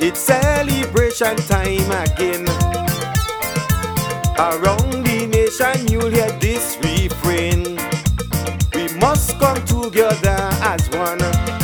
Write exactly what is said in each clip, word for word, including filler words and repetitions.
It's celebration time again. Around the nation you'll hear this refrain. We must come together as one,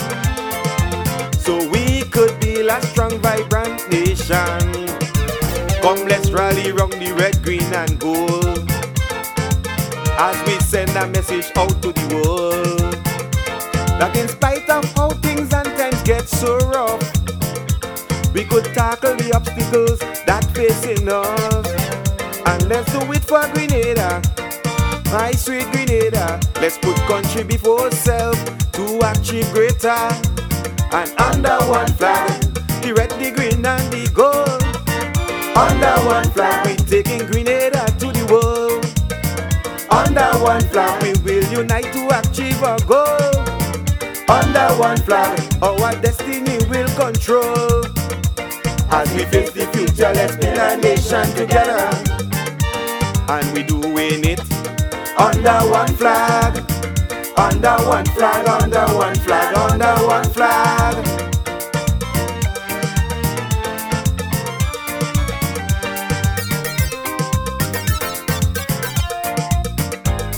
so we could build a strong, vibrant nation. Come, let's rally round the red, green and gold, as we send a message out to the world, that in spite of how things and times get so rough, we could tackle the obstacles that facing us. And let's do it for Grenada, my sweet Grenada. Let's put country before self to achieve greater. And under one flag, the red, the green and the gold. Under one flag, we're taking Grenada to the world. Under one flag, we will unite to achieve our goal. Under one flag, our destiny will control. As we face the future, let's build a nation together. And we doing it under one flag. Under one flag, under one flag, under one flag.